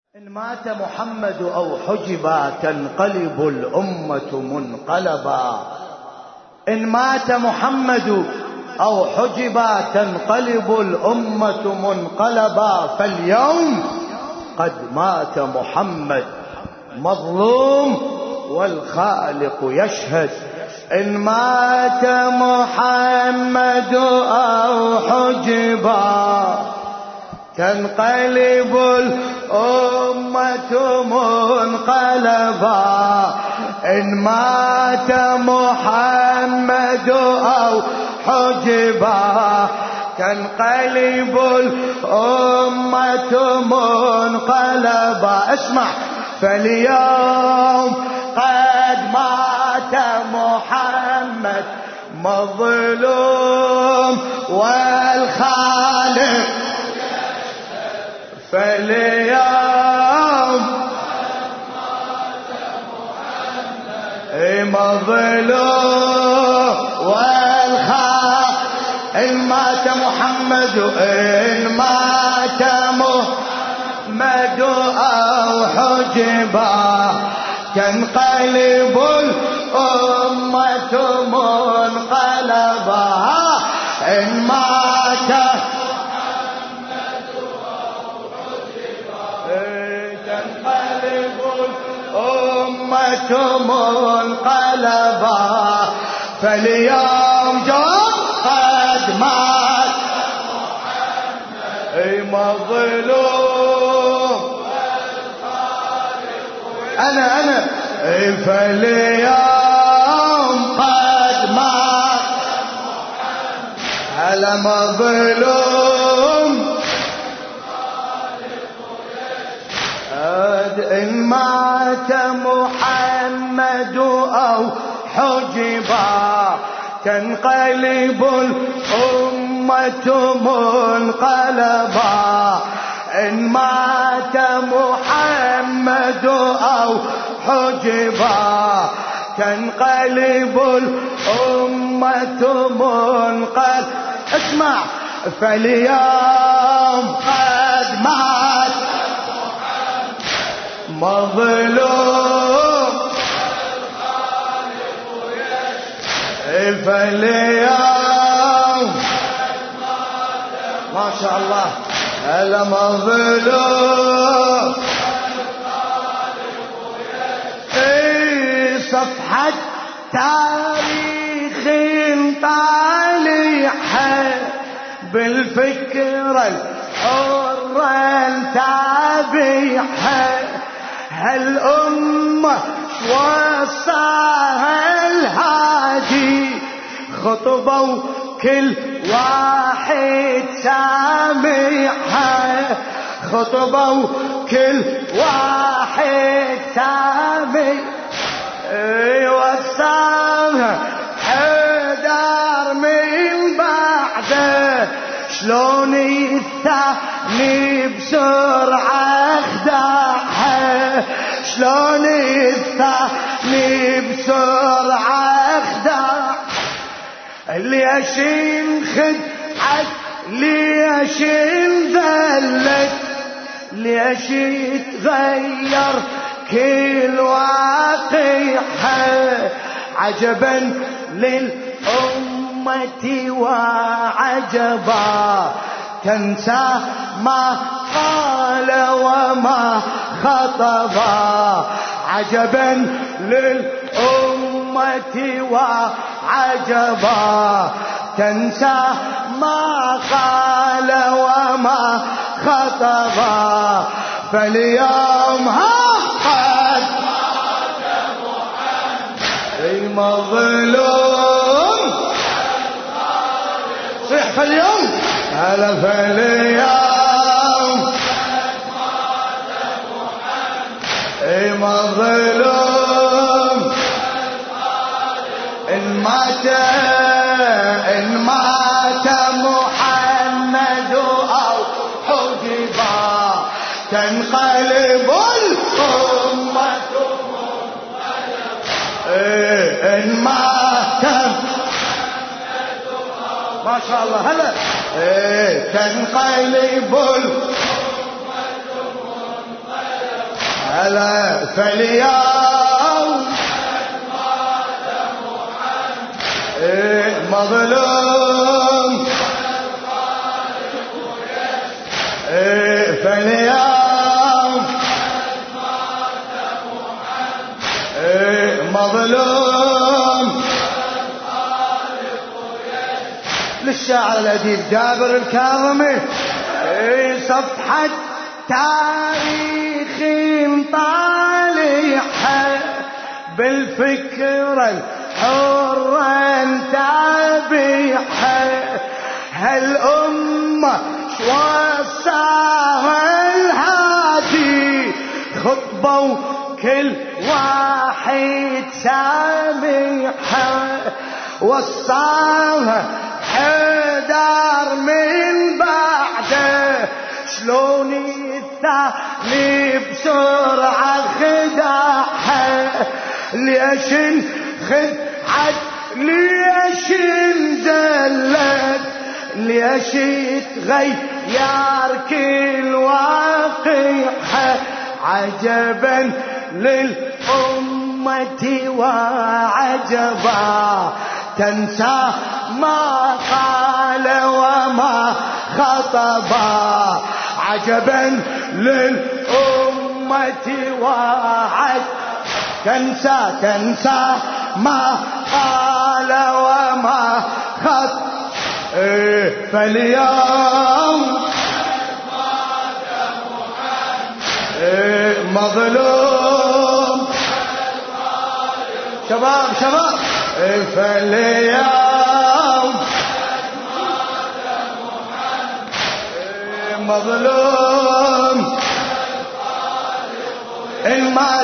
إن مات محمد أو حجبا تنقلب الأمة منقلبا. إن مات محمد أو حجبا تنقلب الأمة منقلبا. فاليوم قد مات محمد مظلوم والخالق يشهد. إن مات محمد أو حجبا تنقلب الأمة منقلبا. إن مات محمد أو حجبا تنقلب الأمة منقلبا. اسمع. فاليوم قد مات محمد مظلوم والخالق. فاليوم مظلوم والخالق. إن مات محمد إن مات محمد أو حجبا تنقلب الأمة منقلبا. إن مات تنقلب الأمة منقلبا. فاليوم قد مات مظلوم أنا فاليوم قد مات على مظلوم. إن مات محمد أو حجبا تنقلب الأمة منقلبا. إن مات محمد أو حجبا تنقلب الأمة منقلبا. اسمع. فاليوم قد مات مظلوم فاليوم ما شاء الله هلا مظلوم. صفحة تاريخ طالعة بالفكرة الحرة تابعها. هالأمة وصاها الهادي خطبوا كل واحد سامعها. خطبوا كل واحد سامع وصاها حدار من بعده. شلون الثاني بسرعة خدعها. شلون الثاني بسرعة خدعها. ليش انخدعت ليش انذلت ليش تغير كل واقعها. عجبا للأمة وعجبا تنسى ما قال وما خطبا. عجبا للأمة وعجبا تنسى ما قال وما خطبا. فاليوم قد مظلوم صح. فاليوم هلا فاليوم مظلوم. إن مات محمد أو حجبا تنقلب الأمة إن مات ما شاء الله هلا تنقلب الأمة هلا فاليوم مظلوم فاليوم مظلوم. للشاعر الأديب جابر الكاظمي صفحة تاريخ طالعها بالفكرة الحرة نتابعها. هالأمة وصاها الهادي خطبة وكل واحد سامعها. وصاها حيدر من بعده شلون الثاني بسرعة خدعها. ليش انخدعت ليش انزلت ليش تغير كل واقعها. عجبا للأمة وعجبا تنسى ما قال وما خطبا. عجبا للأمة تنسى ما قال وما خطب. فاليوم مظلوم. شباب فاليوم مظلوم. إن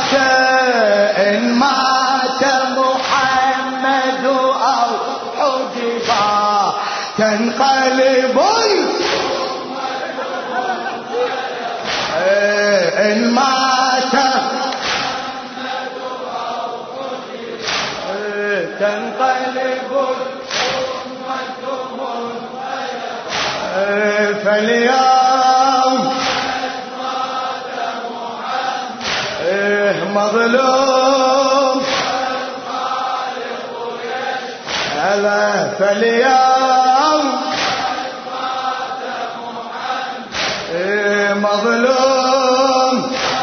مات محمد أو حجبا تنقلب إن مات تنقلب فاليوم مظلوم. هلا فاليوم مظلوم.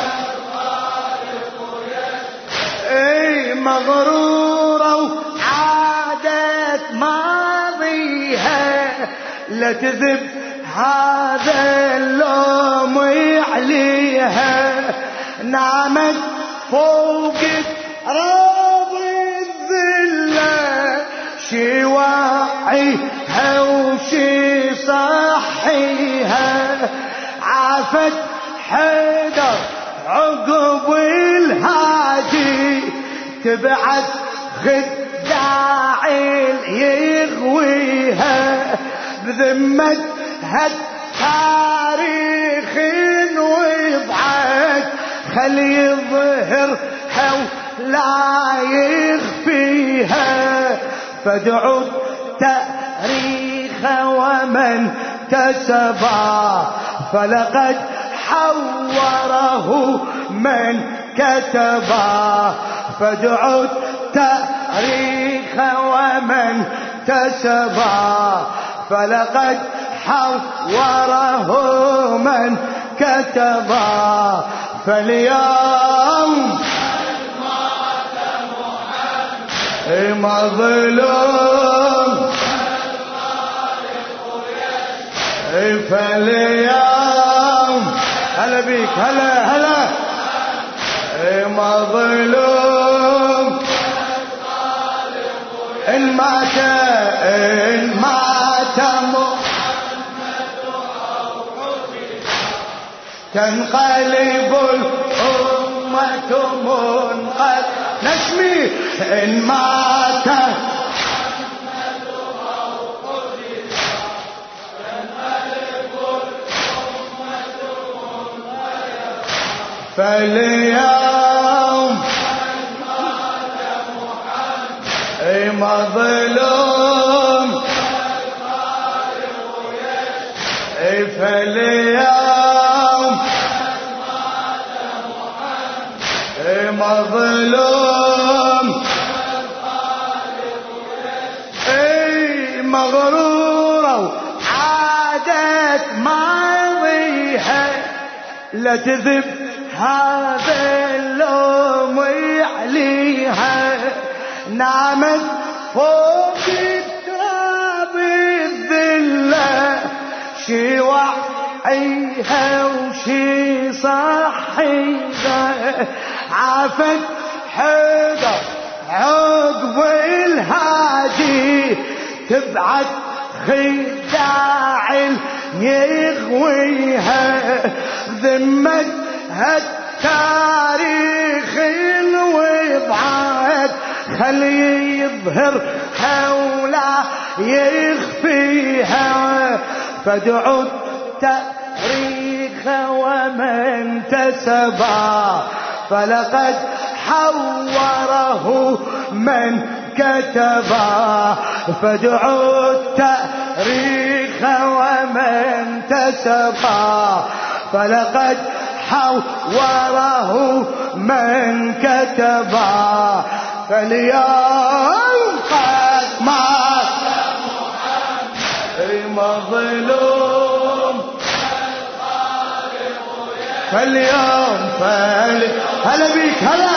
مغرورة وعادت ماضيها لا تذب هذا اللوم عليها. نامت فوق تراب الذلة شي وعيها وشي صحيها. عافت حيدر عقب الهادي تبعت خداع يغويها. بذمتها التاريخ وضعت خلي يظهرها ولا يخفيها. فادعوا التاريخ ومن كسبا فلقد حوره من كتبا. فادعوا التاريخ ومن كسبا فلقد حوره من كتبا. فاليوم مظلوم. فاليوم هلا بيك هلا مظلوم. إن مات محمد تنقلب الأمة منقلب. نسمي إن مات فاليوم مظلوم. فاليوم مظلوم مغرورة وعادت ماضيها لا تذب هذا اللوم عليها نامت فوق التراب الذلة شي وعيها وشي صحيها عافت حيدر عقب الهادي تبعت خداع يغويها ذمتها التاريخ الوضعات خلي يظهرها ولا يخفيها فادعوا التاريخ ومن تسبى فلقد حوره من كتبا فادعوا التاريخ ومن تسبا فلقد حوره من كتبا فاليوم قد مات مظلوم فاليوم هلا بيك هلا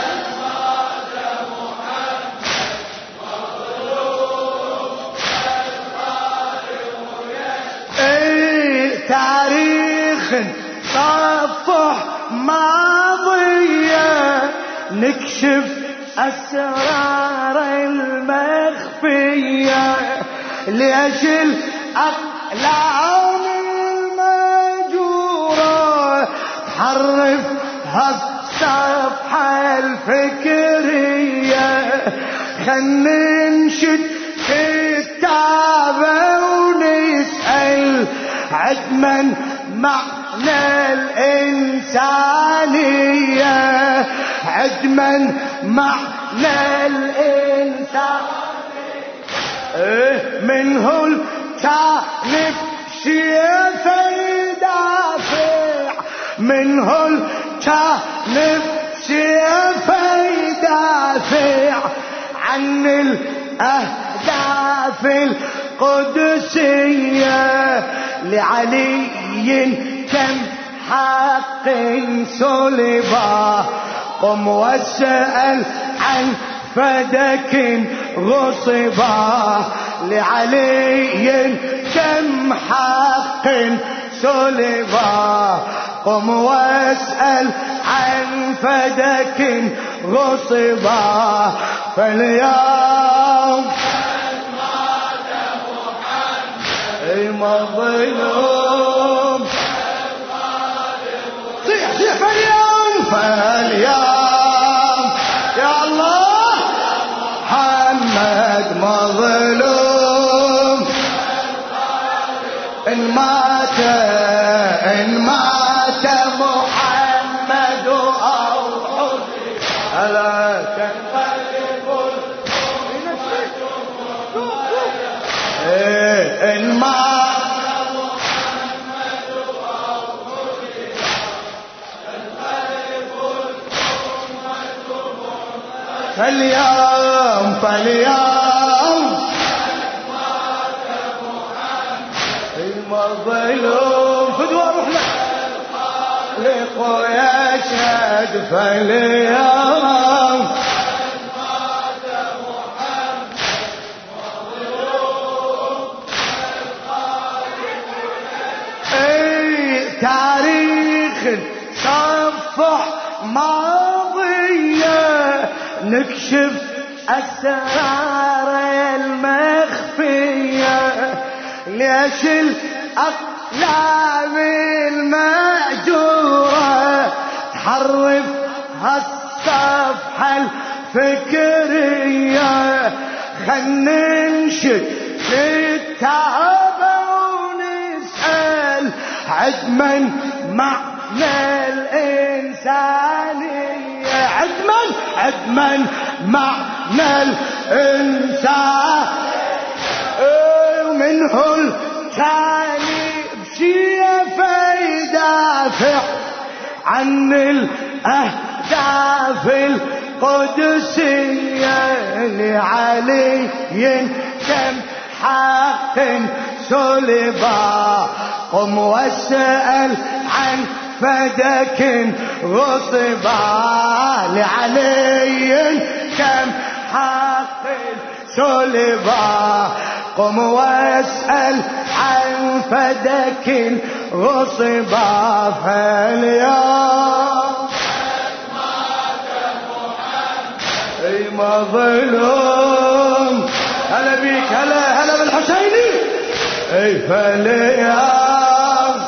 تاريخ صفح ماضية نكشف أسرار المخفية ليش الأقلام المجورة تحرف هالصفحة الفكرية خلنا ننشد كتابة ونسأل عدمن معنى الإنسانية عدمن معنى الإنسانية منه الكانف شيف يدافع منه الكانف شيف يدافع عن الأهداف القدسية لعلي كم حق سلبا قم واسأل عن فدك غصبا لعلي كم حق سلبا قم واسأل عن فدك غصبا فاليوم مظلوم صيح صيح فاليوم يا الله محمد مظلوم إن مات محمد أو حسن ألا تنقلب إن مات محمد أو حسن فاليوم المظلوم فدوى روحنا لقويا شهد فاليوم تاريخ صفح ماضية نكشف أسرار المخفية ليش الأقلام المأجورة تحرف هالصفحة الفكرية خلنا ننشد كتابة ونسأل عدمن معنى الإنسانية عدمن معنى الإنسان ومنه الكاني بشيفه يدافع عن الأهداف داف القدسية لعلي كم حق سلبا قم واسأل عن فدك غصبا لعلي كم حق سلبا قم واسأل عن فدك غصبا فاليوم مظلوم هلا بيك هلا بالحسيني اي فاليوم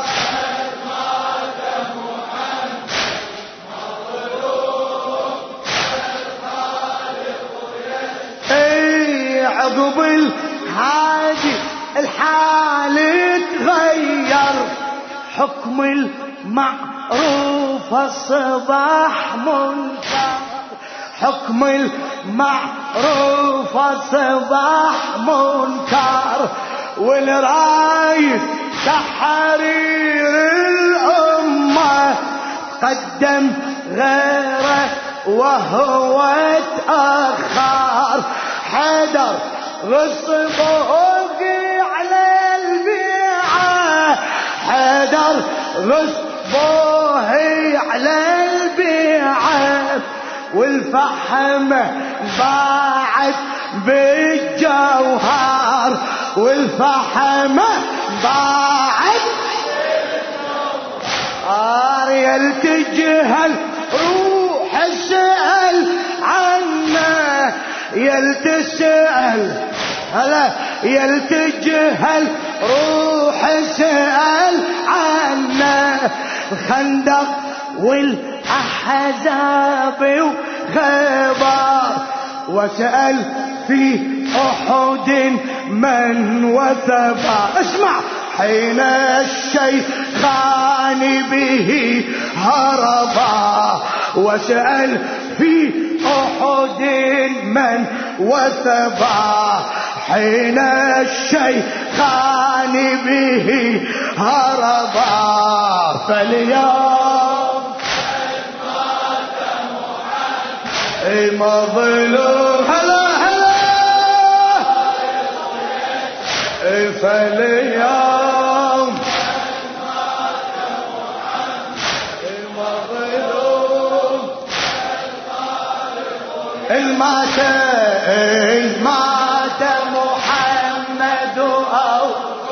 اي عقب الحاجي الحال تغير حكم المعروف الصباح منكر حكم المعروف الصباح منكر والرايد تحرير الأمة قدم غيره وهو تأخر حيدر غصبه على البيعة حيدر غصبه على البيعة والفحم باعت بالجوهر والفحم باعت بالجوهر يلتجهل روح اسأل عنه يلتسأل هلا يلتجهل روح اسأل عنه الخندق والأحزاب وغبار وسأل في أحد من وثبا اسمع حين الشيخان به هربا وسأل في أحد من وثبا حين الشيخان به هربا فاليوم اي مظلوم هلا اي فاليوم المظلوم المات محمد او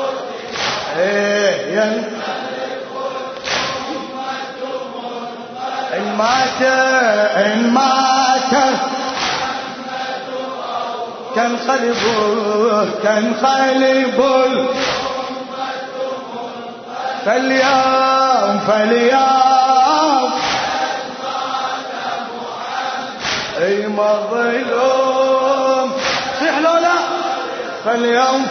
إن مات تنقلب فاليوم اي مظلوم صيح لولا فاليوم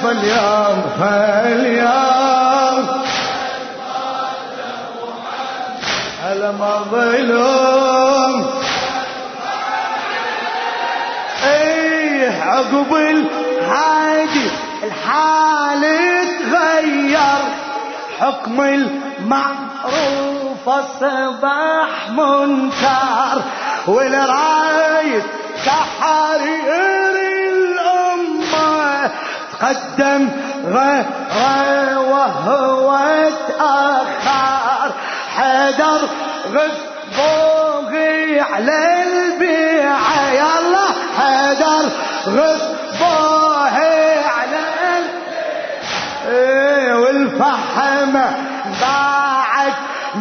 هلا مظلوم ايه عقب الحادي الحال تغير حكم المعروف الصباح منكر والرايد تحرير الأمة تقدم غيره وهو تأخر حيدر غصبه على البيعة يلا حيدر غصبه على البيعة والفحم باعت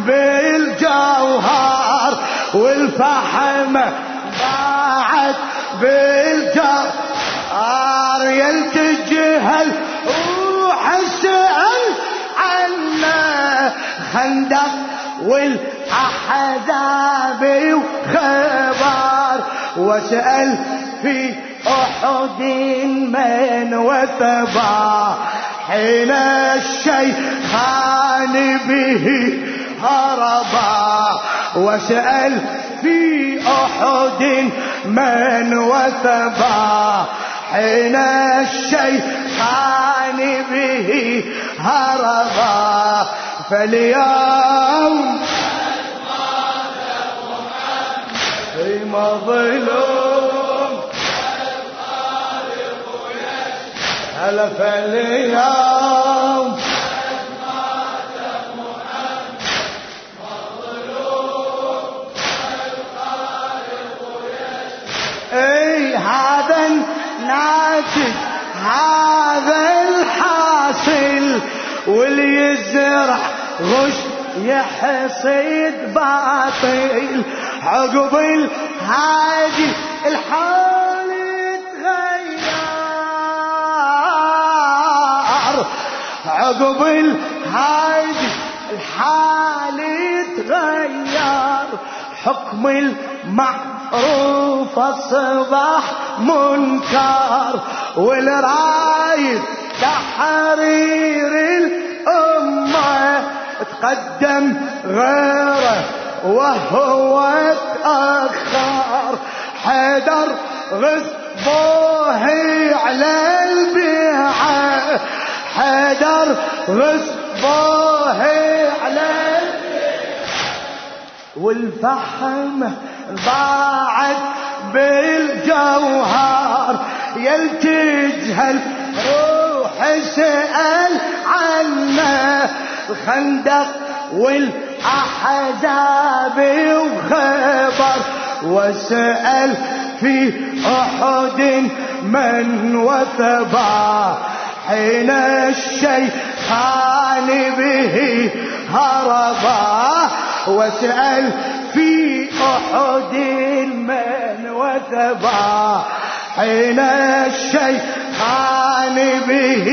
بالجوهر والفحم باعت بالجوهر يلتجهل روح اسأل عنه خندق والأحزاب وخبر وسأل في أحد من وثبا حين الشيخان به هربا وسأل في أحد من وثبا حين الشيخان به هربا فاليوم مظلوم هلا فاليوم اي هذا الناتج هذا الحاصل واللي يزرع غش يحصد باطل عقب الهادي الحال يتغير عقب الهادي الحال يتغير حكم المعروف اصبح منكر والرايد تحرير الامه تقدم غيره وهو تأخر حيدر غصبوه على البيعة حيدر غصبوه على والفحم ضاعت بالجوهر يلتجهل روح سأل عنه الخندق والأحزاب وخبر وسأل في أحد من وثبا حين الشيخان به هربا وسأل في أحد من وثبا حين الشيخان به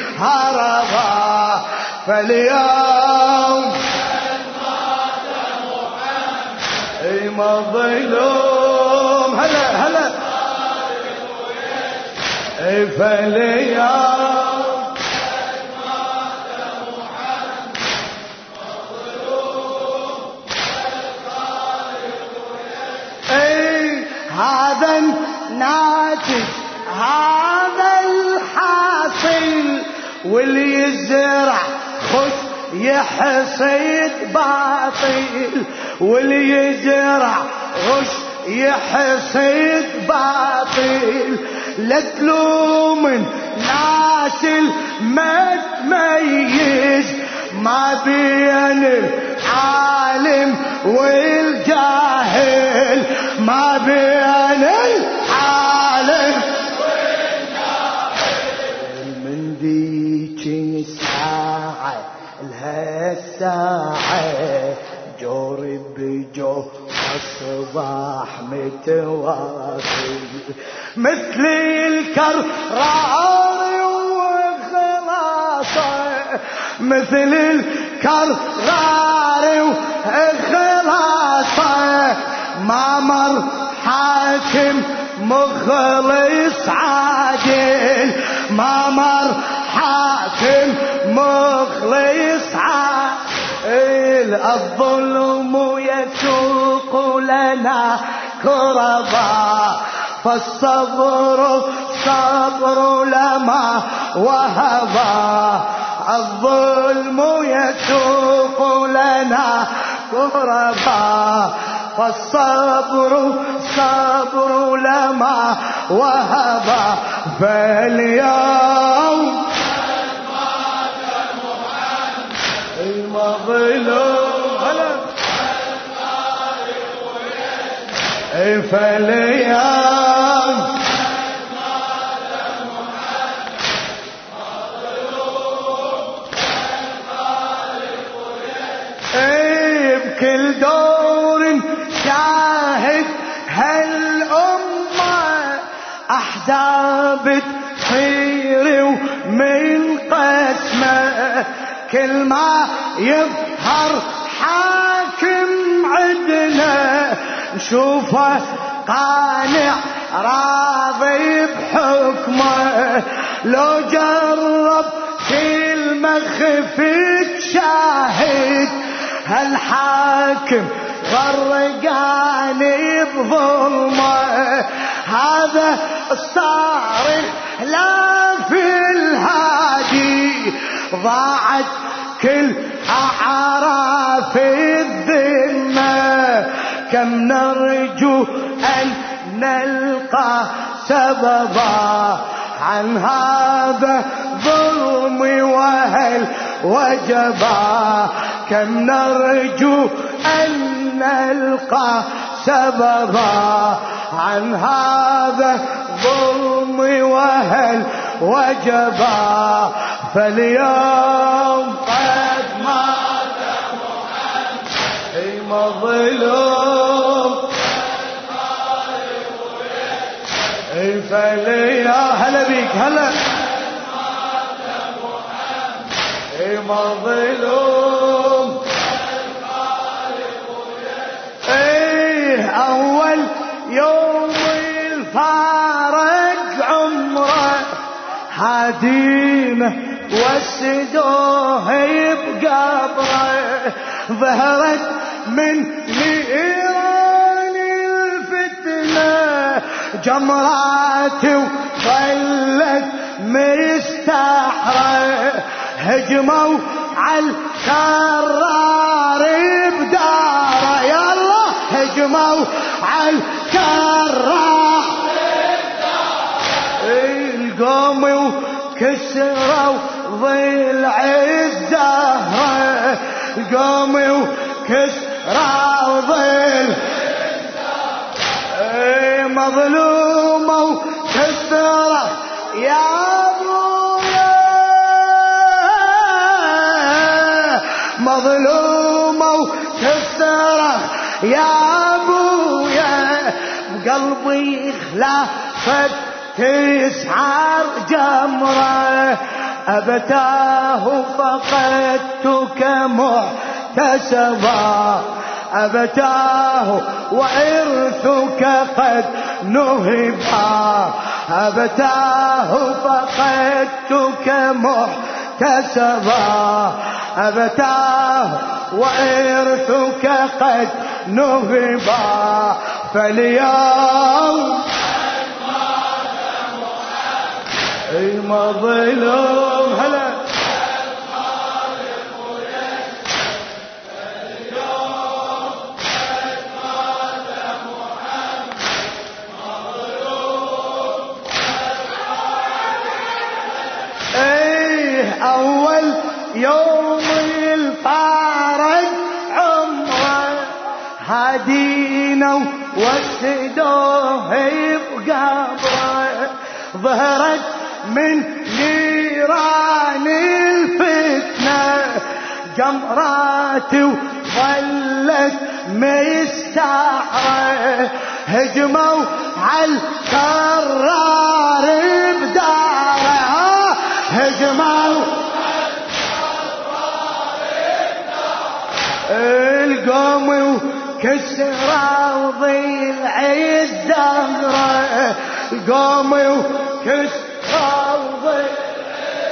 هربا فاليوم مظلوم هلا فاليوم اي هذا الناتج هذا الحاصل واللي يزرع خش يحصد باطل واللي يزرع غش يحصد باطل لا تلوم الناس ما تميز ما بين العالم والجاهل ما بين العالم والجاهل من ذيك الساعة لهالساعة جور بجو الصباح متواصل مثل الكرار وخلاصه مثل الكرار وخلاصه ما مر حاكم مخلص عادل ما مر حاكم مخلص عادل الظلم يسوق لنا كربا فالصبر صبر لما وهبا الظلم يسوق لنا كربا فالصبر صبر لما وهبا فاليوم المظلوم هلا فاليوم بكل دور شاهد هالأمة أحزاب تصير ومن قسمه كل ما يظهر حاكم عدنا نشوفه قانع راضي بحكمه لو جرب كلمة خفت شاهد هالحاكم غرقاني بظلمه هذا الصارخ لا في الهادي ضاعت كل أعراف الذمة كم نرجو أن نلقى سببا عن هذا ظلم وهل وجبا كم نرجو أن نلقى سببا عن هذا ظلم وهل وجبا فاليوم قد مات محمد مظلوم فاليوم هلا بيك هلا مظلوم أول يوم الفارق عمره هاديمه وسدوه بقبره ظهرت من نيران الفتنة جمرات وظلت مستحرة هجموا على الكرار بداره يا الله هجموا على الكرار القوم وكسروا ضلع الزهرة القوم وكسروا ضلع مظلوم وكسروا يا مظلوم وكسره يا ابويا بقلبي خلافك تسعر جمره ابتاه فقدتك محتسبا ابتاه وارثك قد نهبا ابتاه فقدتك محتسبا أبتاه وإرثك قد نهبا فاليوم مظلوم هلا أول يوم الفارق عمره هادينا وسدوه بقبره ظهرت من نيران الفتنة جمرات وظلت مستعرة هجموا على الكرار بداره هجموا القوم وكسروا ضلع الزهرة القوم وكسروا ضلع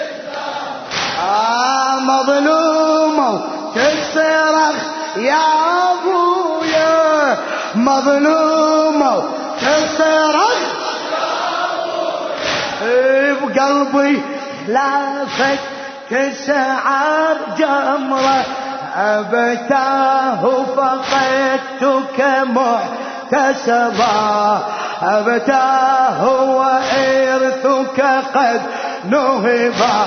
الزهرة مظلوم وكسرخ يا ابويا مظلوم وكسرخ بقلبي خلافك تسعر جمره أبتاه فقدتك محتسبا أبتاه وإرثك قد نهبا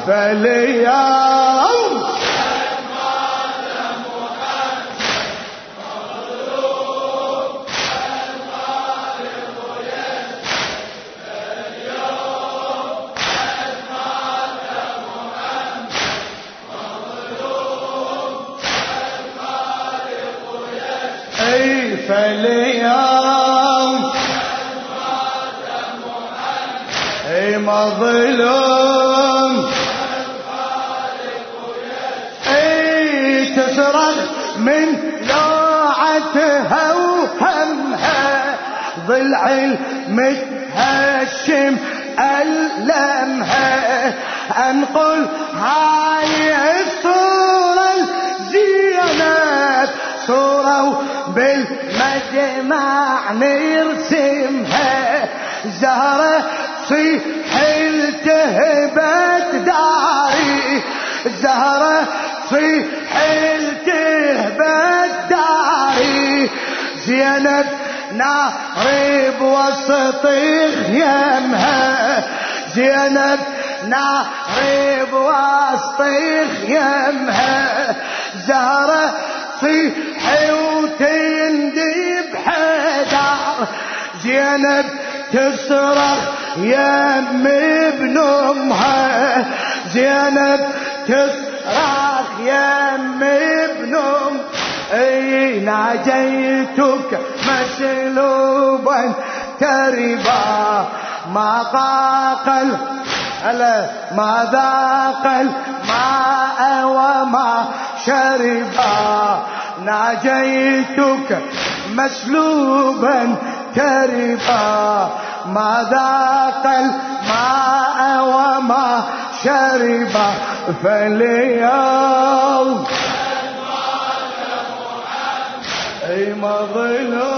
فاليوم فاليوم مظلوم تصرخ من لوعتها وهمها ضلع المتهشم ألمها أنقل هاي الصورة الزينة صورة بالمجمع نرسمها زهرة صيح التهبت داري زهرة صيح التهبت داري زينب ناري بوسط خيامها زينب ناري بوسط خيامها زهرة تصيح وتندب حدار زينب تصرخ يم ابن امها زينب تصرخ يم ابن امها اي ناجيتك مسلوبا تربا ما ضاق ما ذاق الماء وما شربا ناجيتك مسلوبا تربا ما ذاق الماء وما شربا فاليوم اي ما ظلم